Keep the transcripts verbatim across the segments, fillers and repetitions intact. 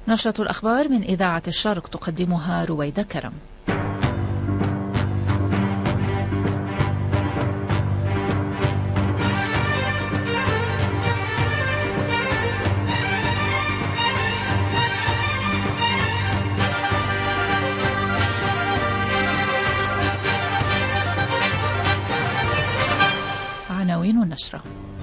نشرة الأخبار من إذاعة الشرق تقدمها رويدة كرم. عناوين النشرة: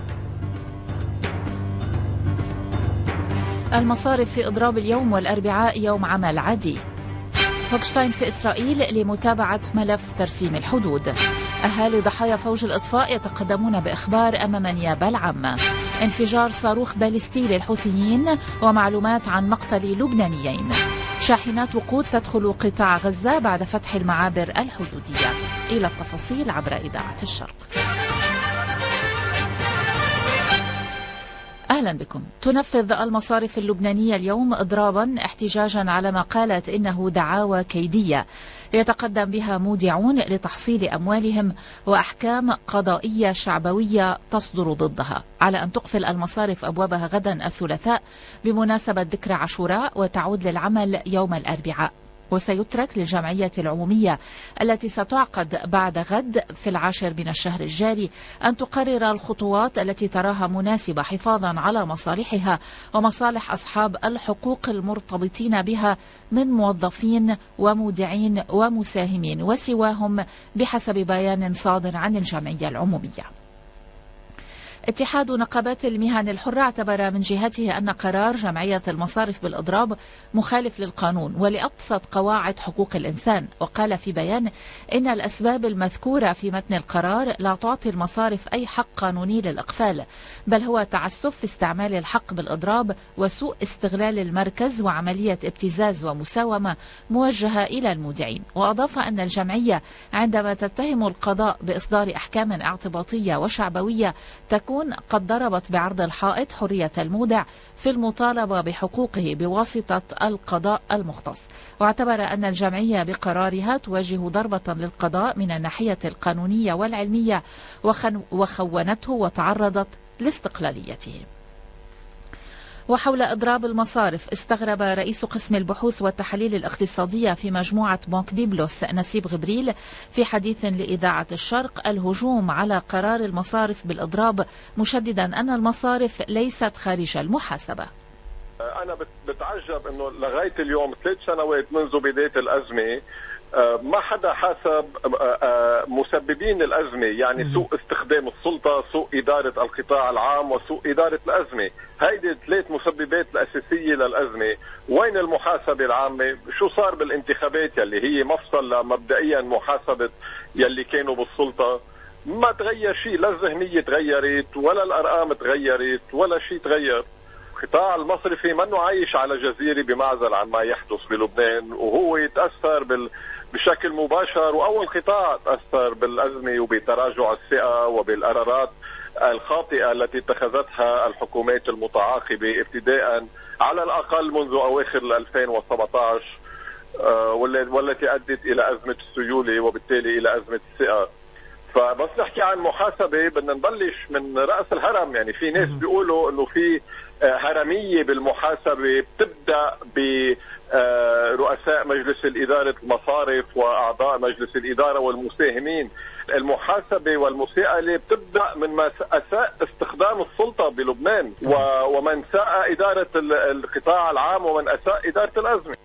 المصارف في إضراب اليوم والأربعاء يوم عمل عادي. هوكشتاين في إسرائيل لمتابعة ملف ترسيم الحدود. أهالي ضحايا فوج الإطفاء يتقدمون بإخبار أمام النيابة العامة. انفجار صاروخ باليستي للحوثيين ومعلومات عن مقتل لبنانيين. شاحنات وقود تدخل قطاع غزة بعد فتح المعابر الحدودية. إلى التفاصيل عبر إذاعة الشرق. أهلا بكم. تنفذ المصارف اللبنانية اليوم إضرابا احتجاجا على ما قالت إنه دعاوى كيدية يتقدم بها مودعون لتحصيل أموالهم وأحكام قضائية شعبوية تصدر ضدها، على أن تقفل المصارف أبوابها غدا الثلاثاء بمناسبة ذكرى عاشوراء وتعود للعمل يوم الأربعاء. وسيترك للجمعية العمومية التي ستعقد بعد غد في العاشر من الشهر الجاري أن تقرر الخطوات التي تراها مناسبة حفاظا على مصالحها ومصالح أصحاب الحقوق المرتبطين بها من موظفين ومودعين ومساهمين وسواهم بحسب بيان صادر عن الجمعية العمومية. اتحاد نقابات المهن الحرة اعتبر من جهته أن قرار جمعية المصارف بالإضراب مخالف للقانون ولأبسط قواعد حقوق الإنسان، وقال في بيان إن الأسباب المذكورة في متن القرار لا تعطي المصارف أي حق قانوني للإقفال، بل هو تعسف في استعمال الحق بالإضراب وسوء استغلال المركز وعملية ابتزاز ومساومة موجهة إلى المودعين. وأضاف أن الجمعية عندما تتهم القضاء بإصدار أحكام اعتباطية وشعبوية تكون قد ضربت بعرض الحائط حرية المودع في المطالبة بحقوقه بواسطة القضاء المختص. واعتبر أن الجمعية بقرارها توجه ضربة للقضاء من الناحية القانونية والعلمية وخونته وتعرضت لاستقلاليته. وحول إضراب المصارف، استغرب رئيس قسم البحوث والتحاليل الاقتصادية في مجموعة بنك بيبلوس نسيب غبريل في حديث لإذاعة الشرق الهجوم على قرار المصارف بالإضراب، مشددا أن المصارف ليست خارج المحاسبة. أنا بتعجب أنه لغاية اليوم ثلاث سنوات منذ بداية الأزمة ما حدا حاسب مسببين الأزمة، يعني سوء استخدام السلطة، سوء إدارة القطاع العام، وسوء إدارة الأزمة. هيدي الثلاث مسببات الأساسية للأزمة. وين المحاسبة العامة؟ شو صار بالانتخابات يلي هي مفصل مبدئيا محاسبة يلي كانوا بالسلطة؟ ما تغير شيء، لا الذهنية تغيرت ولا الأرقام تغيرت ولا شيء تغير. القطاع المصرفي منه عايش على جزيرة بمعزل عن ما يحدث بلبنان، وهو يتأثر بال بشكل مباشر، وأول قطاع تأثر بالأزمة وبتراجع الثقة وبالقرارات الخاطئة التي اتخذتها الحكومات المتعاقبة ابتداء على الأقل منذ أواخر ألفين وسبعة عشر والتي أدت إلى أزمة السيولة وبالتالي إلى أزمة الثقة. فبس نحكي عن محاسبة بدنا نبلش من رأس الهرم. يعني في ناس بيقولوا انه في هرمية بالمحاسبة بتبدأ برؤساء مجلس الإدارة المصارف وأعضاء مجلس الإدارة والمساهمين. المحاسبة والمساءلة بتبدأ من من أساء استخدام السلطة بلبنان ومن ساء إدارة القطاع العام ومن أساء إدارة الأزمة.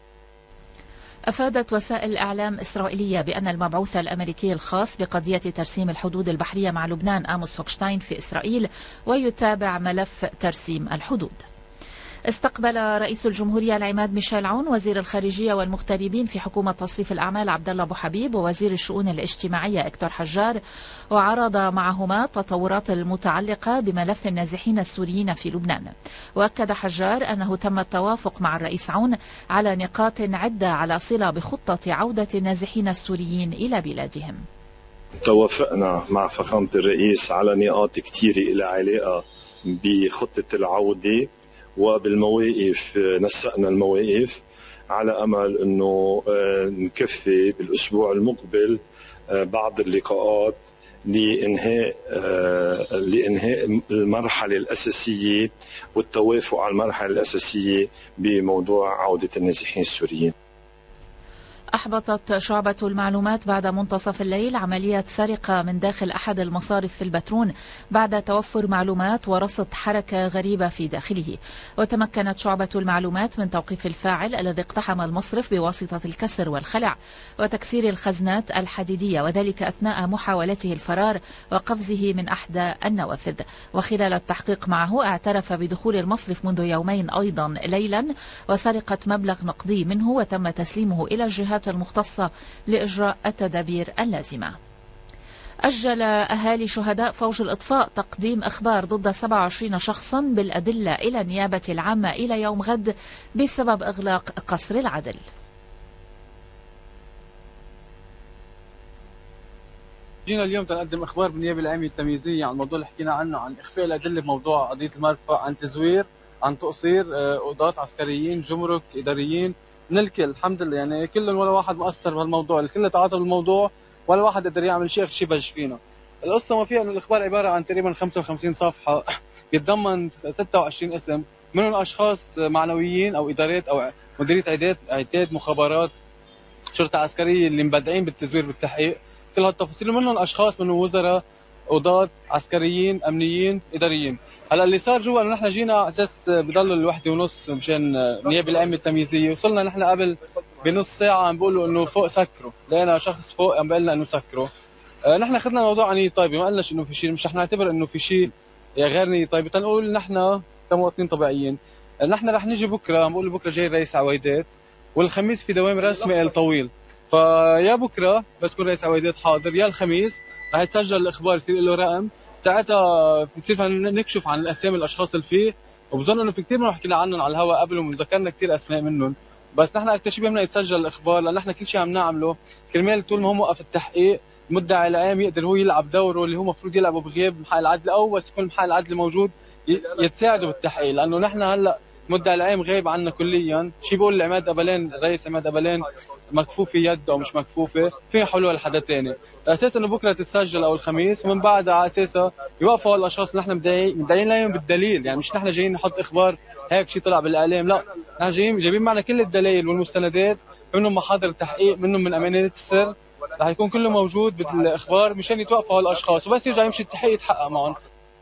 أفادت وسائل إعلام إسرائيلية بأن المبعوث الأمريكي الخاص بقضية ترسيم الحدود البحرية مع لبنان آموس هوكشتاين في إسرائيل ويتابع ملف ترسيم الحدود. استقبل رئيس الجمهورية العماد ميشيل عون وزير الخارجية والمغتربين في حكومة تصريف الأعمال عبد الله أبو حبيب ووزير الشؤون الاجتماعية إكتور حجار، وعرض معهما التطورات المتعلقة بملف النازحين السوريين في لبنان. وأكد حجار أنه تم التوافق مع الرئيس عون على نقاط عدة على صلة بخطة عودة النازحين السوريين إلى بلادهم. توافقنا مع فخامة الرئيس على نقاط كثيرة إلى علاقة بخطة العودة وبالمواقف. نسقنا المواقف على أمل أنه نكفي بالأسبوع المقبل بعض اللقاءات لإنهاء لإنهاء المرحلة الأساسية والتوافق على المرحلة الأساسية بموضوع عودة النازحين السوريين. أحبطت شعبة المعلومات بعد منتصف الليل عملية سرقة من داخل أحد المصارف في البترون بعد توفر معلومات ورصد حركة غريبة في داخله. وتمكنت شعبة المعلومات من توقيف الفاعل الذي اقتحم المصرف بواسطة الكسر والخلع وتكسير الخزنات الحديدية، وذلك أثناء محاولته الفرار وقفزه من أحدى النوافذ. وخلال التحقيق معه اعترف بدخول المصرف منذ يومين أيضا ليلا وسرقة مبلغ نقدي منه، وتم تسليمه إلى الجهات المختصة لإجراء التدابير اللازمة. أجل أهالي شهداء فوج الإطفاء تقديم إخبار ضد سبعة وعشرين شخصا بالأدلة إلى النيابة العامة إلى يوم غد بسبب إغلاق قصر العدل. جينا اليوم تنقدم إخبار بالنيابة العامة التمييزية عن الموضوع اللي حكينا عنه، عن إخفاء الأدلة بموضوع قضية المرفأ، عن تزوير، عن تقصير قضاة عسكريين، جمرك، إداريين، من الكل. الحمد لله يعني كلهم ولا واحد مؤثر بهالموضوع، الكل تعاطى بالموضوع ولا واحد قدر يعمل شيء شيء بج فينا. القصه ما فيها انه الاخبار عباره عن تقريبا خمسة وخمسين صفحه بيتضمن ستة وعشرين اسم، منهم اشخاص معنويين او ادارات او مديريه عداد عداد مخابرات شرطه عسكريه اللي مبدعين بالتزوير بالتحقيق، كل هالتفاصيل، ومنهم اشخاص من وزراء، قضاة، عسكريين، امنيين، اداريين. هلا اللي صار جوا انه نحن جينا على اساس بضل الوحده ونص مشان النيابه العامه التمييزيه، وصلنا نحن قبل بنص ساعه عم بيقولوا انه فوق سكروا، لقينا شخص فوق عم بيقول لنا انه سكروا. آه نحن اخذنا الموضوع عن نيه طيبه، ما قلناش انه في شيء، مش رح نعتبر انه في شيء غير نيه طيبه، تنقول نحن كمواطنين طبيعيين. آه نحن رح نجي بكره، عم بقول بكره جاي الرئيس عويدات، والخميس في دوام رسمي الطويل، فيا بكره بس يكون رئيس عويدات حاضر، يا الخميس رح يتسجل الاخبار يصير له رقم، ساعتها بتصير نكشف عن الاسامي الاشخاص اللي فيه، وبظن انه في كثير ما حكينا عنهم على الهواء قبل وذكرنا كثير اسماء منهم، بس نحن اكثر شيء بهمنا يتسجل الاخبار، لان نحن كل شيء عم نعمله كرمال طول ما هو موقف التحقيق المدعي العام يقدر هو يلعب دوره اللي هو المفروض يلعبه بغياب محل العدل، او بس يكون محل العدل موجود يتساعده بالتحقيق، لانه نحن هلا المدعي العام غايب عنا كليا. شيء بيقول عماد ابلان، الرئيس عماد ابلان مكفوفه يده او مش مكفوفه، في حلول لحدا ثاني، اساس انه بكره تتسجل او الخميس، ومن بعدها على اساسها يوقفوا الاشخاص اللي نحن مدعيين لهم بالدليل، يعني مش نحن جايين نحط اخبار هيك شيء طلع بالاعلام، لا نحن جايين جايبين معنا كل الدلائل والمستندات، منهم محاضر التحقيق، منهم من امانات السر، رح يكون كله موجود بالاخبار مشان يتوقفوا هالاشخاص، وبس يرجع يمشي التحقيق يتحقق معهم.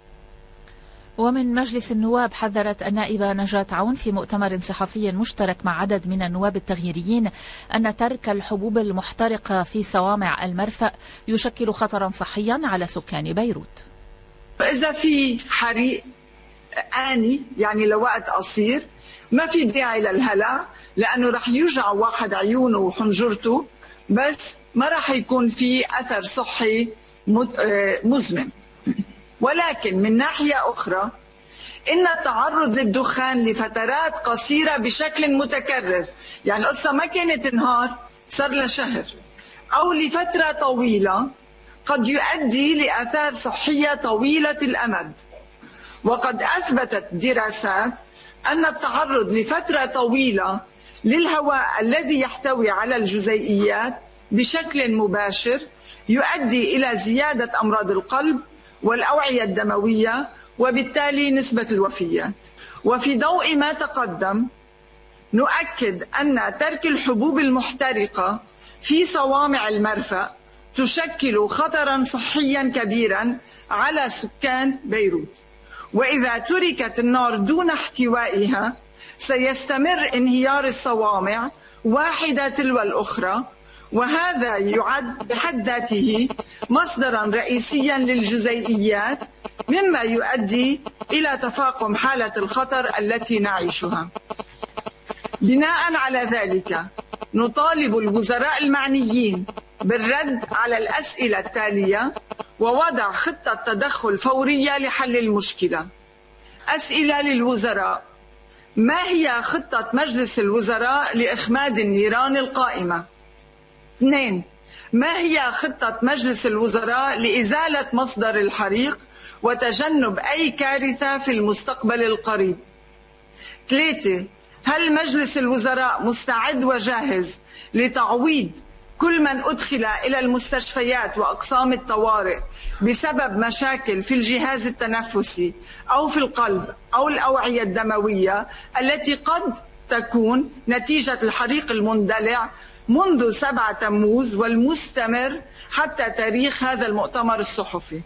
ومن مجلس النواب حذرت النائبة نجاة عون في مؤتمر صحفي مشترك مع عدد من النواب التغييريين أن ترك الحبوب المحترقة في صوامع المرفأ يشكل خطرا صحيا على سكان بيروت. إذا في حريق آني يعني لوقت قصير ما في داعي للهلع، لأنه رح يوجع واحد عيونه وحنجرته، بس ما رح يكون في أثر صحي مزمن. ولكن من ناحية أخرى إن التعرض للدخان لفترات قصيرة بشكل متكرر، يعني القصة ما كانت نهار صار لها شهر، أو لفترة طويلة قد يؤدي لآثار صحية طويلة الأمد. وقد أثبتت دراسات أن التعرض لفترة طويلة للهواء الذي يحتوي على الجزيئيات بشكل مباشر يؤدي إلى زيادة أمراض القلب والأوعية الدموية وبالتالي نسبة الوفيات. وفي ضوء ما تقدم نؤكد أن ترك الحبوب المحترقة في صوامع المرفأ تشكل خطرا صحيا كبيرا على سكان بيروت، وإذا تركت النار دون احتوائها سيستمر انهيار الصوامع واحدة تلو الأخرى، وهذا يعد بحد ذاته مصدرا رئيسيا للجزيئيات، مما يؤدي إلى تفاقم حالة الخطر التي نعيشها. بناء على ذلك نطالب الوزراء المعنيين بالرد على الأسئلة التالية ووضع خطة تدخل فورية لحل المشكلة. أسئلة للوزراء: ما هي خطة مجلس الوزراء لإخماد النيران القائمة؟ اثنين، ما هي خطة مجلس الوزراء لإزالة مصدر الحريق وتجنب أي كارثة في المستقبل القريب؟ ثلاثة، هل مجلس الوزراء مستعد وجاهز لتعويض كل من أدخل إلى المستشفيات وأقسام الطوارئ بسبب مشاكل في الجهاز التنفسي أو في القلب أو الأوعية الدموية التي قد تكون نتيجة الحريق المندلع منذ سبعة تموز والمستمر حتى تاريخ هذا المؤتمر الصحفي.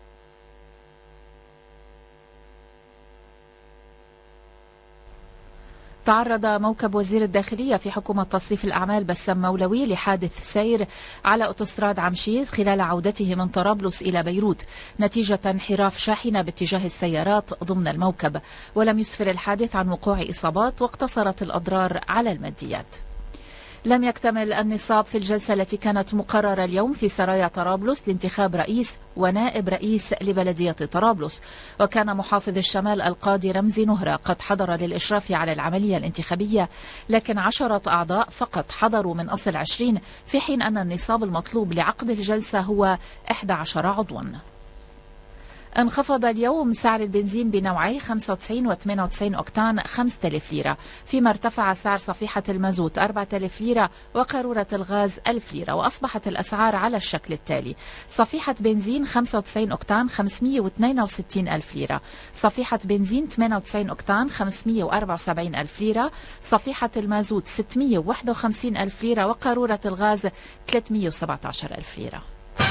تعرض موكب وزير الداخلية في حكومة تصريف الأعمال بسام مولوي لحادث سير على أوتوستراد عمشيد خلال عودته من طرابلس إلى بيروت نتيجة انحراف شاحنة باتجاه السيارات ضمن الموكب، ولم يسفر الحادث عن وقوع إصابات واقتصرت الأضرار على الماديات. لم يكتمل النصاب في الجلسة التي كانت مقررة اليوم في سرايا طرابلس لانتخاب رئيس ونائب رئيس لبلدية طرابلس، وكان محافظ الشمال القاضي رمزي نهرة قد حضر للإشراف على العملية الانتخابية، لكن عشرة أعضاء فقط حضروا من أصل عشرين، في حين أن النصاب المطلوب لعقد الجلسة هو إحدى عشر عضوا. انخفض اليوم سعر البنزين بنوعي خمسة وتسعين و ثمانية وتسعين أوكتان خمسة آلاف ليرة، فيما ارتفع سعر صفيحة المازوت أربعة آلاف ليرة وقارورة الغاز ألف ليرة، وأصبحت الأسعار على الشكل التالي: صفيحة بنزين خمسة وتسعين أوكتان خمسمئة واثنين وستين ألف ليرة، صفيحة بنزين ثمانية وتسعين أوكتان خمسمئة وأربعة وسبعين ألف ليرة، صفيحة المازوت ستمئة وواحد وخمسين ألف ليرة، وقارورة الغاز ثلاثمئة وسبعة عشر ألف ليرة.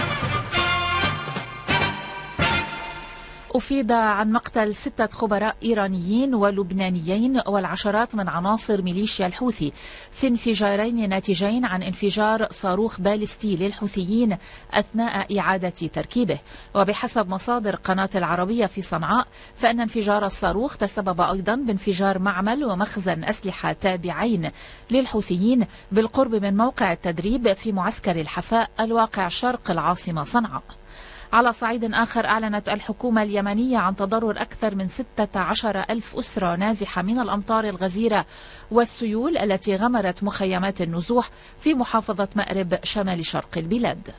أفيد عن مقتل ستة خبراء إيرانيين ولبنانيين والعشرات من عناصر ميليشيا الحوثي في انفجارين ناتجين عن انفجار صاروخ باليستي للحوثيين أثناء إعادة تركيبه. وبحسب مصادر قناة العربية في صنعاء، فإن انفجار الصاروخ تسبب أيضا بانفجار معمل ومخزن أسلحة تابعين للحوثيين بالقرب من موقع التدريب في معسكر الحفاء الواقع شرق العاصمة صنعاء. على صعيد آخر، أعلنت الحكومة اليمنية عن تضرر أكثر من ستة عشر ألف أسرة نازحة من الأمطار الغزيرة والسيول التي غمرت مخيمات النزوح في محافظة مأرب شمال شرق البلاد.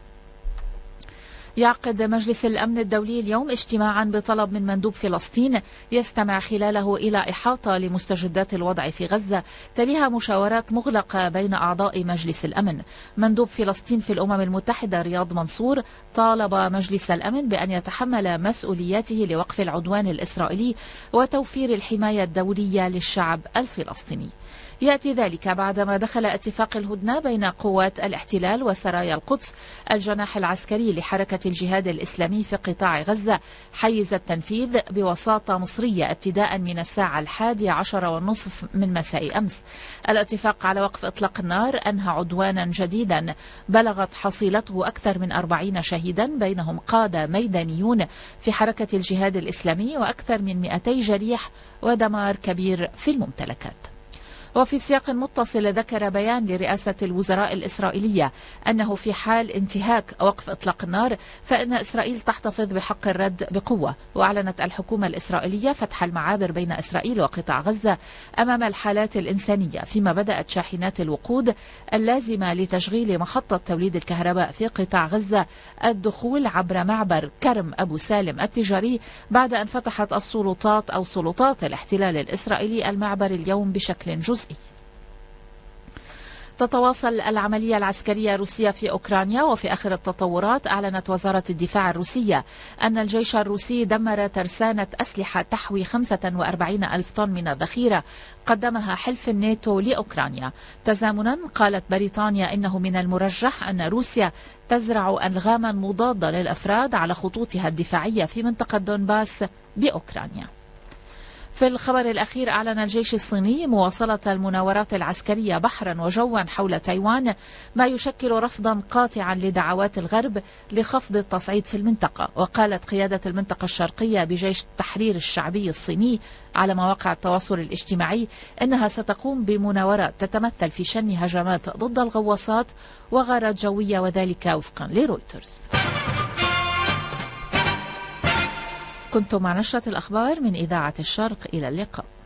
يعقد مجلس الأمن الدولي اليوم اجتماعا بطلب من مندوب فلسطين يستمع خلاله إلى إحاطة لمستجدات الوضع في غزة، تليها مشاورات مغلقة بين أعضاء مجلس الأمن. مندوب فلسطين في الأمم المتحدة رياض منصور طالب مجلس الأمن بأن يتحمل مسؤولياته لوقف العدوان الإسرائيلي وتوفير الحماية الدولية للشعب الفلسطيني. يأتي ذلك بعدما دخل اتفاق الهدنة بين قوات الاحتلال وسرايا القدس الجناح العسكري لحركة الجهاد الإسلامي في قطاع غزة حيز التنفيذ بوساطة مصرية ابتداء من الساعة الحادية عشر والنصف من مساء أمس. الاتفاق على وقف إطلاق النار أنهى عدوانا جديدا بلغت حصيلته أكثر من أربعين شهيدا، بينهم قادة ميدانيون في حركة الجهاد الإسلامي وأكثر من مئتي جريح ودمار كبير في الممتلكات. وفي سياق متصل، ذكر بيان لرئاسة الوزراء الإسرائيلية أنه في حال انتهاك وقف إطلاق النار فإن إسرائيل تحتفظ بحق الرد بقوة. وأعلنت الحكومة الإسرائيلية فتح المعابر بين إسرائيل وقطاع غزة أمام الحالات الإنسانية، فيما بدأت شاحنات الوقود اللازمة لتشغيل محطة توليد الكهرباء في قطاع غزة الدخول عبر معبر كرم أبو سالم التجاري بعد أن فتحت السلطات أو سلطات الاحتلال الإسرائيلي المعبر اليوم بشكل جزئي. تتواصل العملية العسكرية الروسية في أوكرانيا، وفي آخر التطورات أعلنت وزارة الدفاع الروسية أن الجيش الروسي دمر ترسانة أسلحة تحوي خمسة وأربعين ألف طن من الذخيرة قدمها حلف الناتو لأوكرانيا. تزامنا قالت بريطانيا إنه من المرجح أن روسيا تزرع ألغاما مضادة للأفراد على خطوطها الدفاعية في منطقة دونباس بأوكرانيا. في الخبر الأخير، أعلن الجيش الصيني مواصلة المناورات العسكرية بحرا وجوا حول تايوان، ما يشكل رفضا قاطعا لدعوات الغرب لخفض التصعيد في المنطقة. وقالت قيادة المنطقة الشرقية بجيش التحرير الشعبي الصيني على مواقع التواصل الاجتماعي أنها ستقوم بمناورات تتمثل في شن هجمات ضد الغواصات وغارات جوية، وذلك وفقا لرويترز. كنتم مع نشرة الأخبار من إذاعة الشرق، إلى اللقاء.